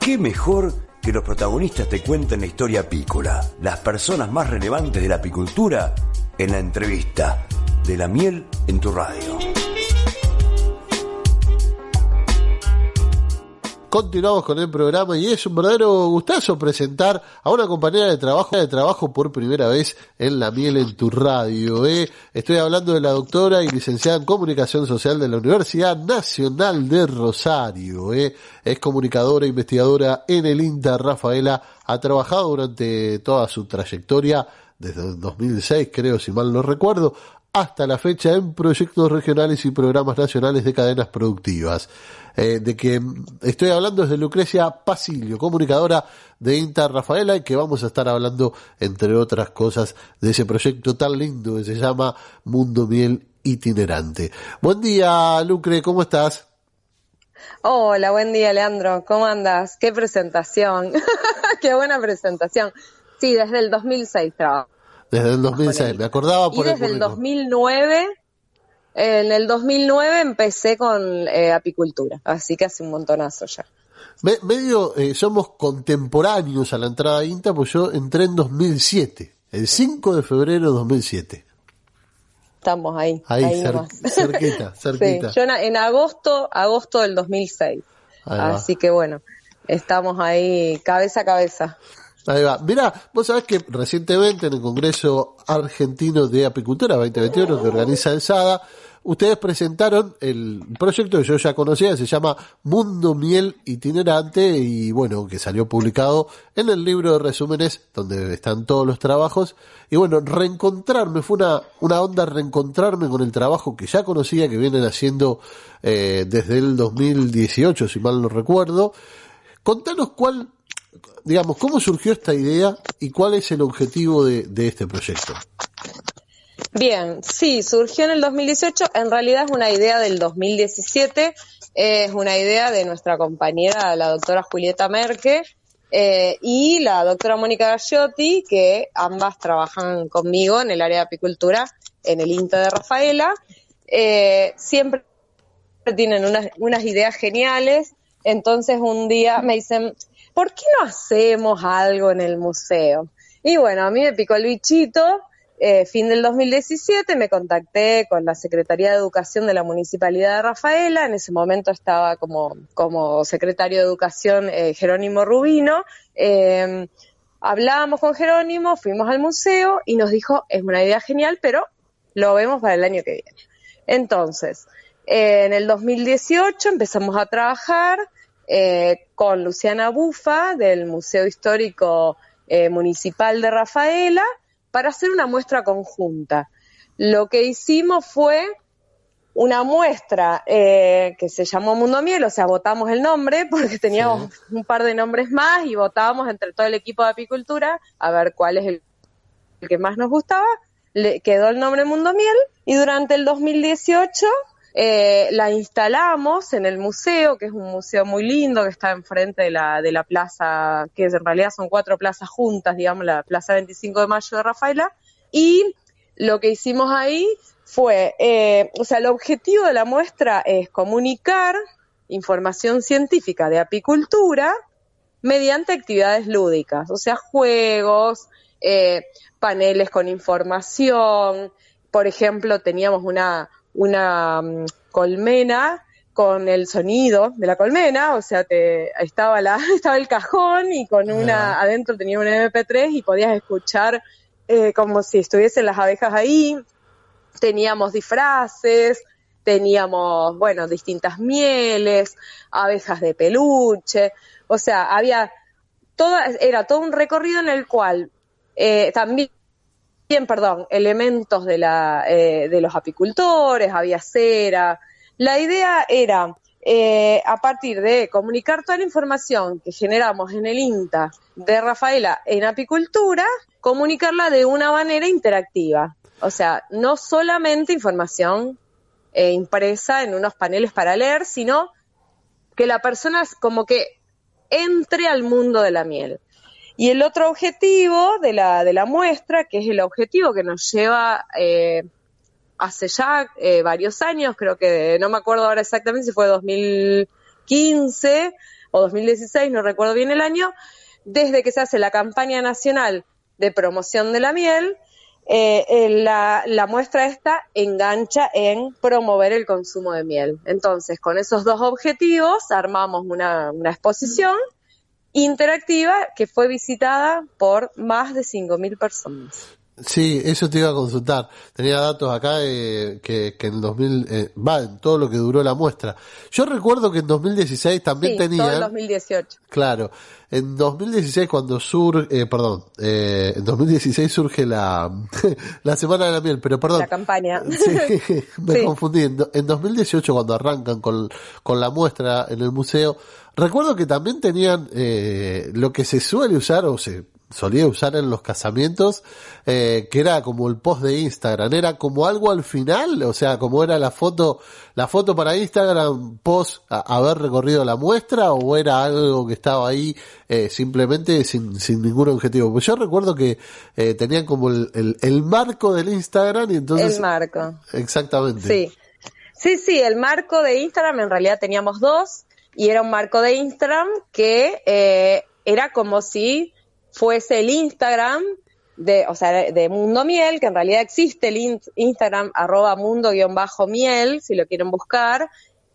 ¿Qué mejor que los protagonistas te cuenten la historia apícola? Las personas más relevantes de la apicultura en la entrevista de La Miel en tu radio. Continuamos con el programa y es un verdadero gustazo presentar a una compañera de trabajo por primera vez en La Miel en tu radio. Estoy hablando de la doctora y licenciada en Comunicación Social de la Universidad Nacional de Rosario. Es comunicadora e investigadora en el INTA. Rafaela ha trabajado durante toda su trayectoria, desde el 2006 creo, si mal no recuerdo, hasta la fecha en proyectos regionales y programas nacionales de cadenas productivas. De que estoy hablando es de Lucrecia Pasilio, comunicadora de INTA. Rafaela, y que vamos a estar hablando, entre otras cosas, de ese proyecto tan lindo que se llama Mundo Miel Itinerante. Buen día, Lucre, ¿cómo estás? Hola, buen día, Leandro, ¿cómo andas? ¡Qué presentación! ¡Qué buena presentación! Sí, desde el 2006 trabajo. Desde el 2006, me acordaba por el currículum. Y desde el 2009... En el 2009 empecé con apicultura, así que hace un montonazo ya. Somos contemporáneos a la entrada de INTA, pues yo entré en 2007, el 5 de febrero de 2007. Estamos ahí cerquita. Sí, yo en agosto del 2006, así que bueno, estamos ahí cabeza a cabeza. Ahí va. Mirá, vos sabés que recientemente en el Congreso Argentino de Apicultura 2021 que organiza el SADA, ustedes presentaron el proyecto que yo ya conocía, se llama Mundo Miel Itinerante, y bueno, que salió publicado en el libro de resúmenes donde están todos los trabajos. Y bueno, reencontrarme, fue una onda reencontrarme con el trabajo que ya conocía, que vienen haciendo desde el 2018, si mal no recuerdo. Contanos cómo surgió esta idea y cuál es el objetivo de este proyecto. Bien, sí, surgió en el 2018, en realidad es una idea del 2017, es una idea de nuestra compañera, la doctora Julieta Merke, y la doctora Mónica Gagliotti, que ambas trabajan conmigo en el área de apicultura, en el INTA de Rafaela. Siempre tienen unas ideas geniales, entonces un día me dicen, ¿por qué no hacemos algo en el museo? Y bueno, a mí me picó el bichito. Fin del 2017 me contacté con la Secretaría de Educación de la Municipalidad de Rafaela. En ese momento estaba como secretario de Educación Jerónimo Rubino. Hablamos con Jerónimo, fuimos al museo y nos dijo, es una idea genial, pero lo vemos para el año que viene. Entonces, en el 2018 empezamos a trabajar con Luciana Bufa del Museo Histórico Municipal de Rafaela para hacer una muestra conjunta. Lo que hicimos fue una muestra que se llamó Mundo Miel, o sea, votamos el nombre porque teníamos un par de nombres más y votábamos entre todo el equipo de apicultura a ver cuál es el que más nos gustaba. Le quedó el nombre Mundo Miel y durante el 2018 la instalamos en el museo, que es un museo muy lindo que está enfrente de la plaza, que en realidad son 4 plazas juntas, digamos, la Plaza 25 de Mayo de Rafaela, y lo que hicimos ahí fue, el objetivo de la muestra es comunicar información científica de apicultura mediante actividades lúdicas, o sea, juegos, paneles con información. Por ejemplo, teníamos una colmena con el sonido de la colmena, o sea, estaba el cajón y con adentro tenía un MP3 y podías escuchar como si estuviesen las abejas ahí. Teníamos disfraces, teníamos, distintas mieles, abejas de peluche, o sea, era todo un recorrido en el cual también elementos de los apicultores, había cera. La idea era, a partir de comunicar toda la información que generamos en el INTA de Rafaela en apicultura, comunicarla de una manera interactiva. O sea, no solamente información impresa en unos paneles para leer, sino que la persona como que entre al mundo de la miel. Y el otro objetivo de la muestra, que es el objetivo que nos lleva hace ya varios años, creo que no me acuerdo ahora exactamente si fue 2015, o 2016, no recuerdo bien el año, desde que se hace la campaña nacional de promoción de la miel, la muestra esta engancha en promover el consumo de miel. Entonces, con esos dos objetivos, armamos una exposición interactiva que fue visitada por más de 5.000 personas. Sí, eso te iba a consultar. Tenía datos acá que en 2000, en todo lo que duró la muestra. Yo recuerdo que en 2016 también tenían... todo el 2018. Claro, en 2016 cuando en 2016 surge la Semana de la Miel, pero perdón. La campaña. Sí, me confundí. En 2018 cuando arrancan con la muestra en el museo, recuerdo que también tenían lo que se suele usar o se solía usar en los casamientos, que era como el post de Instagram, era como algo al final, o sea, como era la foto para Instagram post haber recorrido la muestra, o era algo que estaba ahí simplemente sin ningún objetivo. Pues yo recuerdo que tenían como el marco del Instagram y entonces... El marco. Exactamente. Sí, el marco de Instagram en realidad teníamos dos, y era un marco de Instagram que era como si fuese el Instagram de Mundo Miel, que en realidad existe el Instagram @mundo_miel, si lo quieren buscar.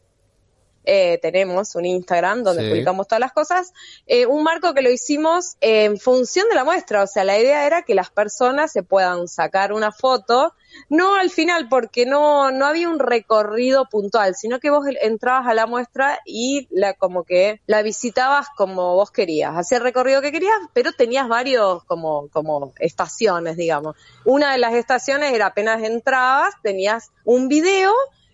Tenemos un Instagram donde publicamos todas las cosas, un marco que lo hicimos en función de la muestra, o sea, la idea era que las personas se puedan sacar una foto, no al final, porque no había un recorrido puntual, sino que vos entrabas a la muestra y como que la visitabas como vos querías, hacías el recorrido que querías, pero tenías varios como estaciones, digamos. Una de las estaciones era apenas entrabas, tenías un video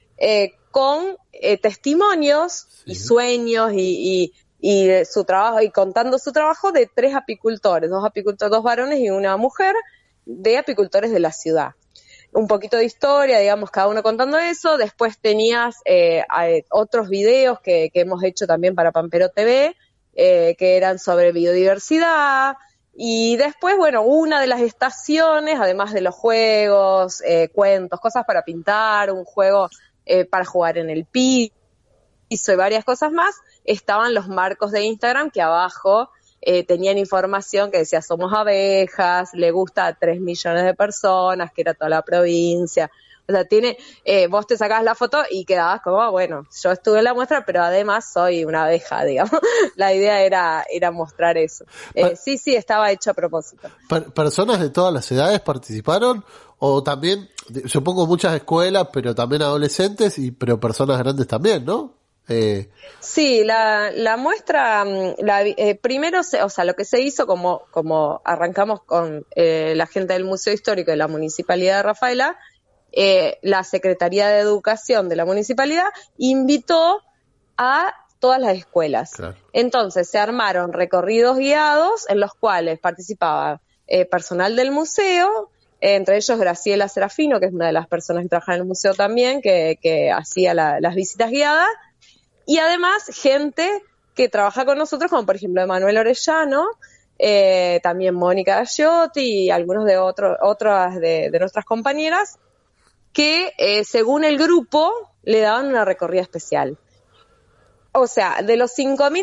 con testimonios y sueños y su trabajo, y contando su trabajo de 3 apicultores, 2 varones y una mujer, de apicultores de la ciudad. Un poquito de historia, digamos, cada uno contando eso. Después tenías otros videos que hemos hecho también para Pampero TV, que eran sobre biodiversidad. Y después, bueno, una de las estaciones, además de los juegos, cuentos, cosas para pintar, un juego para jugar en el piso y varias cosas más, estaban los marcos de Instagram que abajo tenían información que decía somos abejas, le gusta a 3 millones de personas, que era toda la provincia. O sea, vos te sacabas la foto y quedabas como, bueno, yo estuve en la muestra, pero además soy una abeja, digamos. La idea era mostrar eso. Sí, estaba hecho a propósito. ¿Personas de todas las edades participaron? O también, supongo muchas escuelas, pero también adolescentes, pero personas grandes también, ¿no? Sí, la muestra, primero, lo que se hizo, como arrancamos con la gente del Museo Histórico de la Municipalidad de Rafaela, la Secretaría de Educación de la Municipalidad invitó a todas las escuelas. Claro. Entonces se armaron recorridos guiados en los cuales participaba personal del museo, entre ellos Graciela Serafino, que es una de las personas que trabaja en el museo también, que hacía las visitas guiadas, y además gente que trabaja con nosotros, como por ejemplo Emanuel Orellano, también Mónica Galliotti y algunos de otras de nuestras compañeras, que según el grupo le daban una recorrida especial. O sea, de las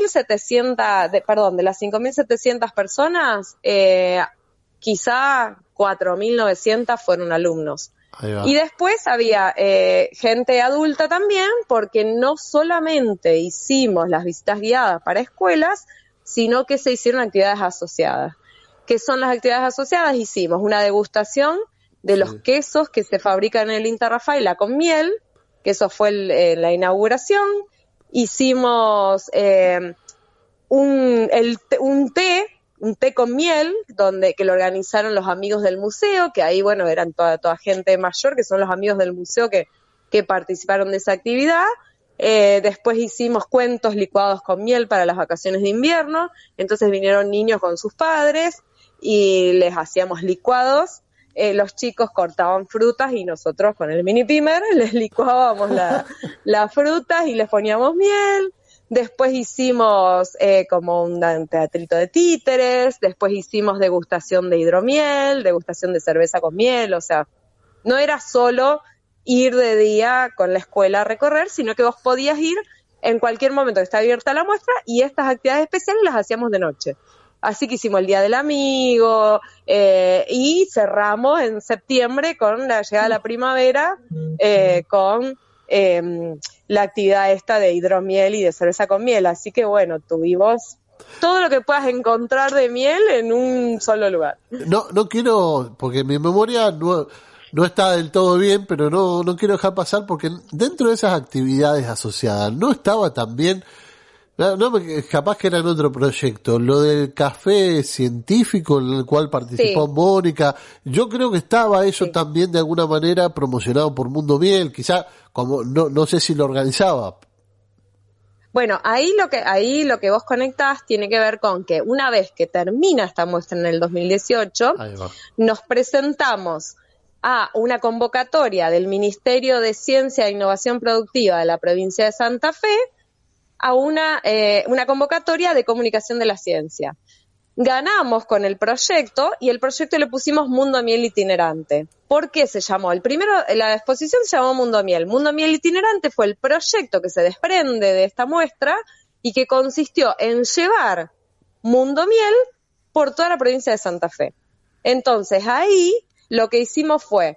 5.700 personas, quizá 4.900 fueron alumnos. Y después había gente adulta también, porque no solamente hicimos las visitas guiadas para escuelas, sino que se hicieron actividades asociadas. ¿Qué son las actividades asociadas? Hicimos una degustación de los quesos que se fabrican en el INTA Rafaela con miel, que eso fue la inauguración. Hicimos un té con miel, que lo organizaron los amigos del museo, que ahí, bueno, eran toda gente mayor, que son los amigos del museo que participaron de esa actividad. Después hicimos cuentos licuados con miel para las vacaciones de invierno, entonces vinieron niños con sus padres y les hacíamos licuados. Los chicos cortaban frutas y nosotros con el mini pimer les licuábamos las frutas y les poníamos miel. Después hicimos como un teatrito de títeres, después hicimos degustación de hidromiel, degustación de cerveza con miel, o sea, no era solo ir de día con la escuela a recorrer, sino que vos podías ir en cualquier momento que está abierta la muestra, y estas actividades especiales las hacíamos de noche. Así que hicimos el Día del Amigo, y cerramos en septiembre con la llegada de la primavera, con la actividad esta de hidromiel y de cerveza con miel. Así que bueno, tuvimos todo lo que puedas encontrar de miel en un solo lugar. No quiero, porque mi memoria no está del todo bien, pero no quiero dejar pasar, porque dentro de esas actividades asociadas no estaba también, capaz que era en otro proyecto, lo del café científico en el cual participó Mónica. Yo creo que estaba eso también de alguna manera promocionado por Mundo Miel, quizá, como no sé si lo organizaba. Bueno, ahí lo que vos conectás tiene que ver con que una vez que termina esta muestra en el 2018, nos presentamos a una convocatoria del Ministerio de Ciencia e Innovación Productiva de la provincia de Santa Fe, a una convocatoria de comunicación de la ciencia. Ganamos con el proyecto, y el proyecto le pusimos Mundo Miel Itinerante. ¿Por qué se llamó? La exposición se llamó Mundo Miel. Mundo Miel Itinerante fue el proyecto que se desprende de esta muestra y que consistió en llevar Mundo Miel por toda la provincia de Santa Fe. Entonces ahí lo que hicimos fue,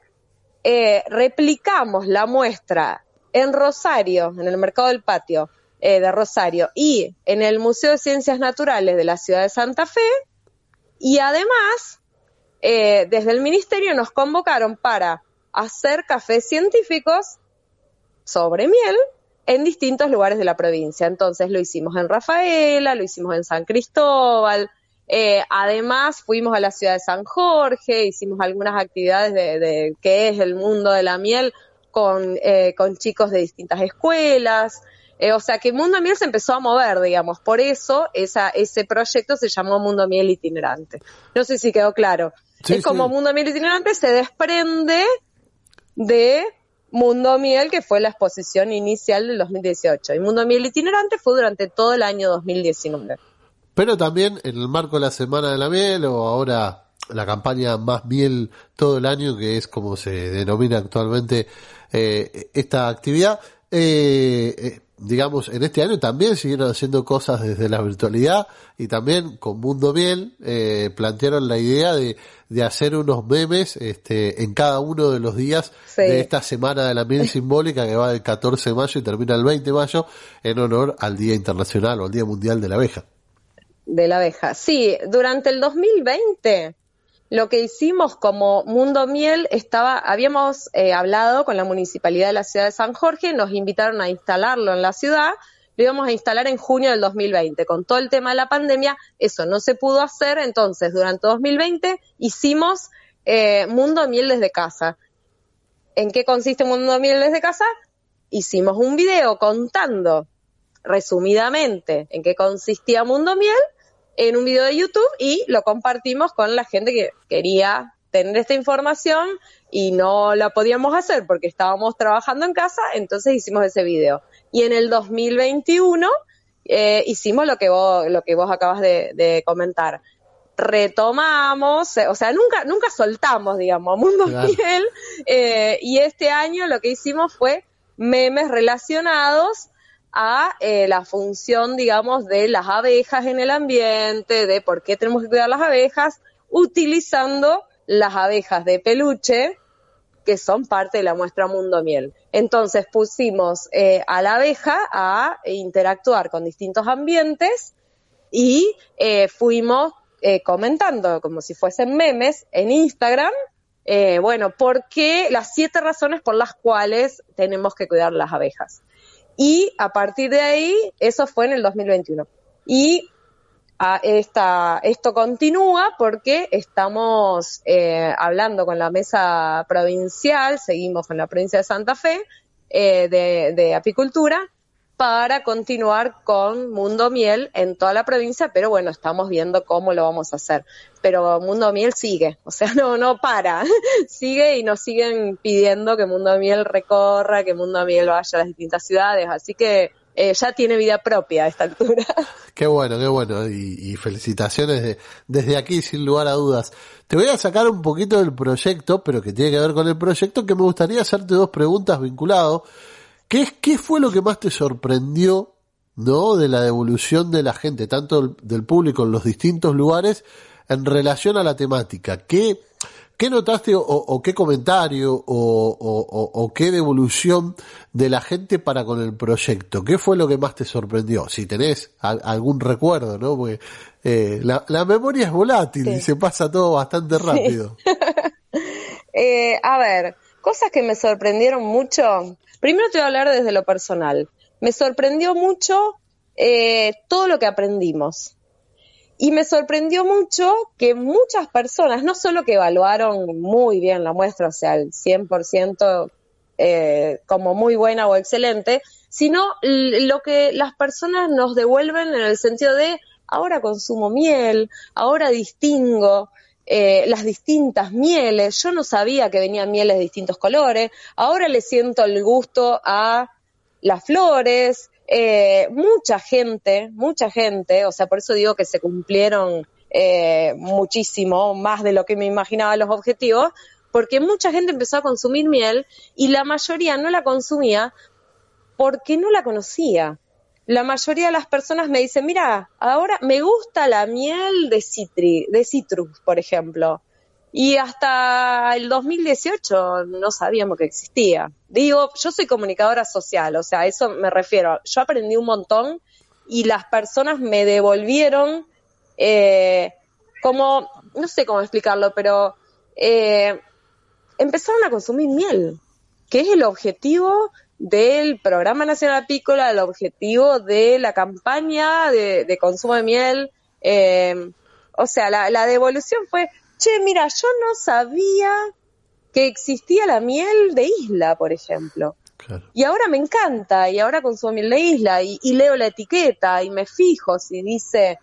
replicamos la muestra en Rosario, en el Mercado del Patio de Rosario, y en el Museo de Ciencias Naturales de la ciudad de Santa Fe, y además desde el ministerio nos convocaron para hacer cafés científicos sobre miel en distintos lugares de la provincia. Entonces lo hicimos en Rafaela, lo hicimos en San Cristóbal, además fuimos a la ciudad de San Jorge, hicimos algunas actividades de que es el mundo de la miel con chicos de distintas escuelas. O sea que Mundo Miel se empezó a mover, digamos, por eso ese proyecto se llamó Mundo Miel Itinerante. No sé si quedó claro. Sí, es como Mundo Miel Itinerante se desprende de Mundo Miel, que fue la exposición inicial del 2018. Y Mundo Miel Itinerante fue durante todo el año 2019. Pero también en el marco de la Semana de la Miel, o ahora la campaña Más Miel todo el año, que es como se denomina actualmente esta actividad, digamos, en este año también siguieron haciendo cosas desde la virtualidad, y también con Mundo Miel plantearon la idea de hacer unos memes en cada uno de los días de esta Semana de la Miel Simbólica, que va del 14 de mayo y termina el 20 de mayo, en honor al Día Internacional o al Día Mundial de la Abeja. De la abeja, sí. Durante el 2020 lo que hicimos como Mundo Miel habíamos hablado con la Municipalidad de la ciudad de San Jorge, nos invitaron a instalarlo en la ciudad, lo íbamos a instalar en junio del 2020. Con todo el tema de la pandemia, eso no se pudo hacer, entonces durante 2020 hicimos Mundo Miel desde casa. ¿En qué consiste Mundo Miel desde casa? Hicimos un video contando resumidamente en qué consistía Mundo Miel, en un video de YouTube, y lo compartimos con la gente que quería tener esta información y no la podíamos hacer porque estábamos trabajando en casa, entonces hicimos ese video. Y en el 2021 hicimos lo que vos acabas de comentar. Retomamos, o sea, nunca soltamos, digamos, Mundo Miel, y este año lo que hicimos fue memes relacionados a la función, digamos, de las abejas en el ambiente, de por qué tenemos que cuidar las abejas, utilizando las abejas de peluche, que son parte de la muestra Mundo Miel. Entonces pusimos a la abeja a interactuar con distintos ambientes y fuimos comentando, como si fuesen memes, en Instagram, ¿por qué? Las 7 razones por las cuales tenemos que cuidar las abejas. Y a partir de ahí, eso fue en el 2021. Y esto continúa porque estamos hablando con la mesa provincial, seguimos con la provincia de Santa Fe, de apicultura, para continuar con Mundo Miel en toda la provincia, pero bueno, estamos viendo cómo lo vamos a hacer. Pero Mundo Miel sigue, o sea, no para, sigue, y nos siguen pidiendo que Mundo Miel recorra, que Mundo Miel vaya a las distintas ciudades, así que ya tiene vida propia a esta altura. Qué bueno, y felicitaciones desde aquí, sin lugar a dudas. Te voy a sacar un poquito del proyecto, pero que tiene que ver con el proyecto, que me gustaría hacerte 2 preguntas vinculadas. ¿Qué fue lo que más te sorprendió, ¿no?, de la devolución de la gente, tanto del público en los distintos lugares, en relación a la temática? ¿Qué notaste o qué comentario o qué devolución de la gente para con el proyecto? ¿Qué fue lo que más te sorprendió? Si tenés algún recuerdo, ¿no? Porque la memoria es volátil, sí, y se pasa todo bastante rápido. Sí. A ver, cosas que me sorprendieron mucho. Primero te voy a hablar desde lo personal. Me sorprendió mucho todo lo que aprendimos. Y me sorprendió mucho que muchas personas, no solo que evaluaron muy bien la muestra, o sea, el 100% como muy buena o excelente, sino lo que las personas nos devuelven en el sentido de, ahora consumo miel, ahora distingo las distintas mieles, yo no sabía que venían mieles de distintos colores, ahora le siento el gusto a las flores. Mucha gente, o sea, por eso digo que se cumplieron muchísimo, más de lo que me imaginaba los objetivos, porque mucha gente empezó a consumir miel y la mayoría no la consumía porque no la conocía. La mayoría de las personas me dicen, mira, ahora me gusta la miel de citrus, por ejemplo. Y hasta el 2018 no sabíamos que existía. Digo, yo soy comunicadora social, o sea, a eso me refiero. Yo aprendí un montón y las personas me devolvieron como, no sé cómo explicarlo, pero empezaron a consumir miel, que es el objetivo del Programa Nacional Apícola, el objetivo de la campaña de consumo de miel. O sea, la devolución fue, che, mira, yo no sabía que existía la miel de isla, por ejemplo. Claro. Y ahora me encanta, y ahora consumo miel de isla, y leo la etiqueta, y me fijo si dice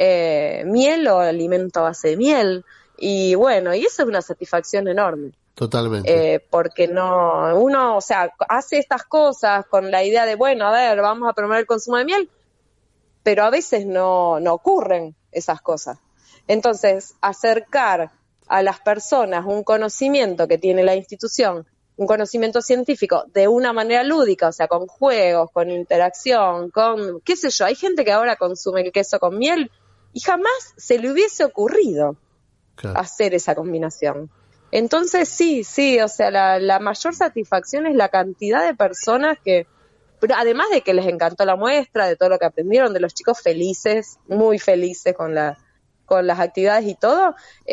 miel o alimento a base de miel. Y bueno, y eso es una satisfacción enorme. Totalmente. Porque uno, o sea, hace estas cosas con la idea de, bueno, a ver, vamos a promover el consumo de miel, pero a veces no ocurren esas cosas. Entonces, acercar a las personas un conocimiento que tiene la institución, un conocimiento científico, de una manera lúdica, o sea, con juegos, con interacción, con, qué sé yo, hay gente que ahora consume el queso con miel y jamás se le hubiese ocurrido hacer esa combinación. Entonces, sí, o sea, la mayor satisfacción es la cantidad de personas que, pero además de que les encantó la muestra, de todo lo que aprendieron, de los chicos felices, muy felices con las actividades y todo,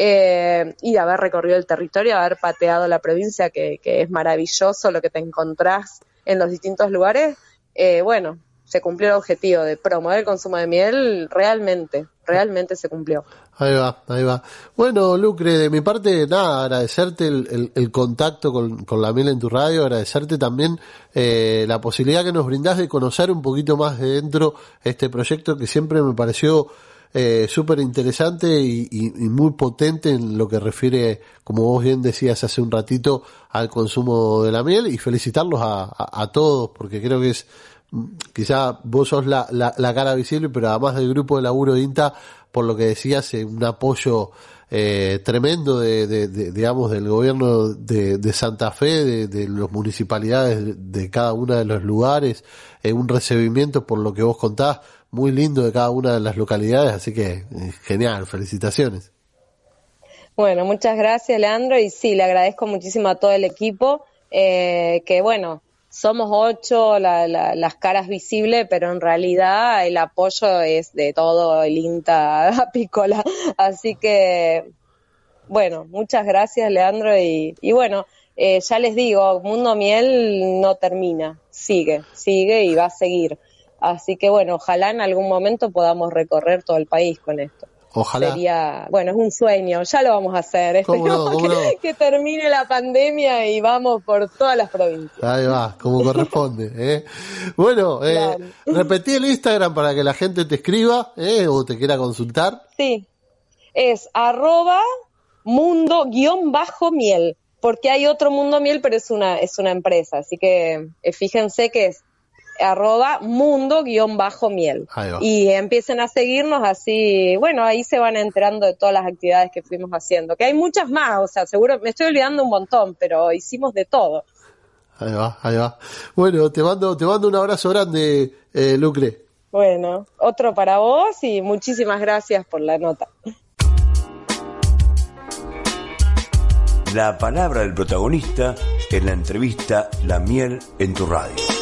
y de haber recorrido el territorio, haber pateado la provincia, que es maravilloso lo que te encontrás en los distintos lugares. Bueno, se cumplió el objetivo de promover el consumo de miel, realmente se cumplió. Ahí va. Bueno, Lucre, de mi parte, nada, agradecerte el contacto con la miel en tu radio, agradecerte también la posibilidad que nos brindás de conocer un poquito más de dentro este proyecto que siempre me pareció súper interesante y muy potente en lo que refiere, como vos bien decías hace un ratito, al consumo de la miel, y felicitarlos a todos, porque creo que es, quizá vos sos la cara visible, pero además del grupo de laburo de INTA, por lo que decías, un apoyo tremendo digamos, del gobierno de Santa Fe, de las municipalidades de cada uno de los lugares, un recibimiento, por lo que vos contás, muy lindo de cada una de las localidades, así que genial, felicitaciones. Bueno, muchas gracias, Leandro, y sí, le agradezco muchísimo a todo el equipo, que bueno, somos 8 las caras visibles, pero en realidad el apoyo es de todo el INTA Apícola, así que bueno, muchas gracias, Leandro, y bueno, ya les digo, Mundo Miel no termina, sigue y va a seguir. Así que bueno, ojalá en algún momento podamos recorrer todo el país con esto. Ojalá. Sería, bueno, es un sueño, ya lo vamos a hacer. Esperemos que termine la pandemia y vamos por todas las provincias. Ahí va, como corresponde. Bueno, claro. Repetí el Instagram para que la gente te escriba o te quiera consultar. Sí, es @mundo_miel, porque hay otro Mundo Miel, pero es una empresa, así que fíjense que es @mundo_miel y empiecen a seguirnos, así, bueno, ahí se van enterando de todas las actividades que fuimos haciendo, que hay muchas más, o sea, seguro me estoy olvidando un montón, pero hicimos de todo. Ahí va. Bueno, te mando un abrazo grande, Lucre. Bueno, otro para vos y muchísimas gracias por la nota. La palabra del protagonista en la entrevista La Miel en tu Radio.